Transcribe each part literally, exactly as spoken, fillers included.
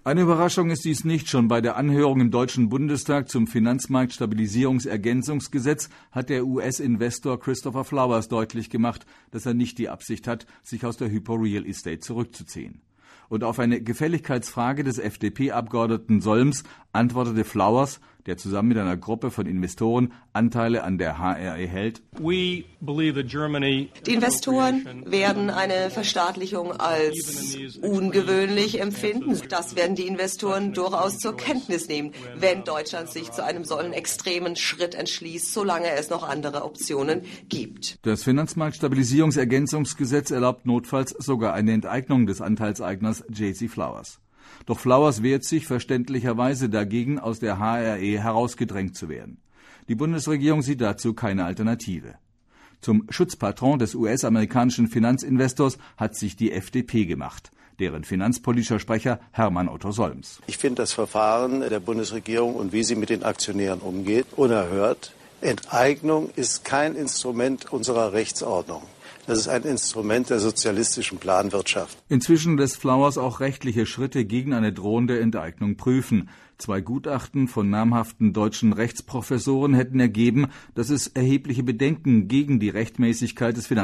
Eine Überraschung ist dies nicht. Schon bei der Anhörung im Deutschen Bundestag zum Finanzmarktstabilisierungsergänzungsgesetz hat der U S-Investor Christopher Flowers deutlich gemacht, dass er nicht die Absicht hat, sich aus der Hypo Real Estate zurückzuziehen. Und auf eine Gefälligkeitsfrage des F D P-Abgeordneten Solms antwortete Flowers, der zusammen mit einer Gruppe von Investoren Anteile an der H R E hält: Die Investoren werden eine Verstaatlichung als ungewöhnlich empfinden. Das werden die Investoren durchaus zur Kenntnis nehmen, wenn Deutschland sich zu einem solchen extremen Schritt entschließt, solange es noch andere Optionen gibt. Das Finanzmarktstabilisierungsergänzungsgesetz erlaubt notfalls sogar eine Enteignung des Anteilseigners J C Flowers. Doch Flowers wehrt sich verständlicherweise dagegen, aus der H R E herausgedrängt zu werden. Die Bundesregierung sieht dazu keine Alternative. Zum Schutzpatron des U S-amerikanischen Finanzinvestors hat sich die F D P gemacht, deren finanzpolitischer Sprecher Hermann Otto Solms. Ich finde das Verfahren der Bundesregierung und wie sie mit den Aktionären umgeht, unerhört. Enteignung ist kein Instrument unserer Rechtsordnung. Das ist ein Instrument der sozialistischen Planwirtschaft. Inzwischen lässt Flowers auch rechtliche Schritte gegen eine drohende Enteignung prüfen. Zwei Gutachten von namhaften deutschen Rechtsprofessoren hätten ergeben, dass es erhebliche Bedenken gegen die Rechtmäßigkeit des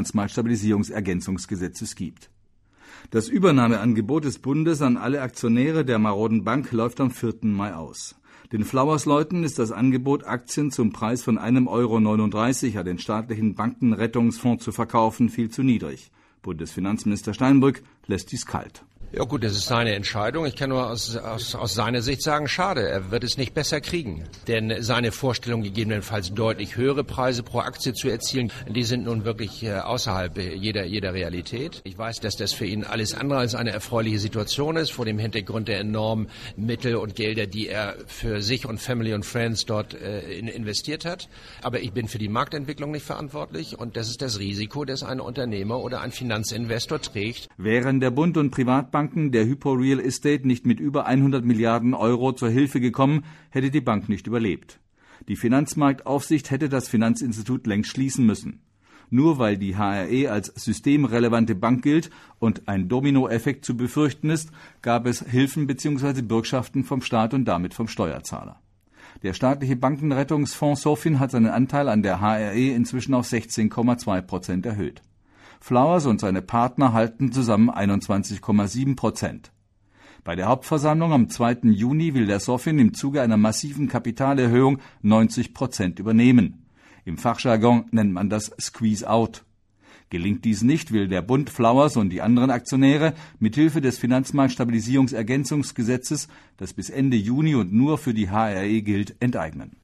Finanzmarktstabilisierungsergänzungsgesetzes gibt. Das Übernahmeangebot des Bundes an alle Aktionäre der maroden Bank läuft am vierten Mai aus. Den Flowers-Leuten ist das Angebot, Aktien zum Preis von einem Euro neununddreißig an den staatlichen Bankenrettungsfonds zu verkaufen, viel zu niedrig. Bundesfinanzminister Steinbrück lässt dies kalt. Ja gut, das ist seine Entscheidung. Ich kann nur aus, aus, aus seiner Sicht sagen, schade, er wird es nicht besser kriegen. Denn seine Vorstellung, gegebenenfalls deutlich höhere Preise pro Aktie zu erzielen, die sind nun wirklich äh, außerhalb jeder, jeder Realität. Ich weiß, dass das für ihn alles andere als eine erfreuliche Situation ist, vor dem Hintergrund der enormen Mittel und Gelder, die er für sich und Family und Friends dort äh, in, investiert hat. Aber ich bin für die Marktentwicklung nicht verantwortlich und das ist das Risiko, das ein Unternehmer oder ein Finanzinvestor trägt. Wären der Bund und Privatbanken der Hypo Real Estate nicht mit über hundert Milliarden Euro zur Hilfe gekommen, hätte die Bank nicht überlebt. Die Finanzmarktaufsicht hätte das Finanzinstitut längst schließen müssen. Nur weil die H R E als systemrelevante Bank gilt und ein Dominoeffekt zu befürchten ist, gab es Hilfen bzw. Bürgschaften vom Staat und damit vom Steuerzahler. Der staatliche Bankenrettungsfonds SOFIN hat seinen Anteil an der H R E inzwischen auf sechzehn Komma zwei Prozent erhöht. Flowers und seine Partner halten zusammen einundzwanzig Komma sieben Prozent. Bei der Hauptversammlung am zweiten Juni will der SOFIN im Zuge einer massiven Kapitalerhöhung neunzig Prozent übernehmen. Im Fachjargon nennt man das Squeeze Out. Gelingt dies nicht, will der Bund Flowers und die anderen Aktionäre mithilfe des Finanzmarktstabilisierungsergänzungsgesetzes, das bis Ende Juni und nur für die H R E gilt, enteignen.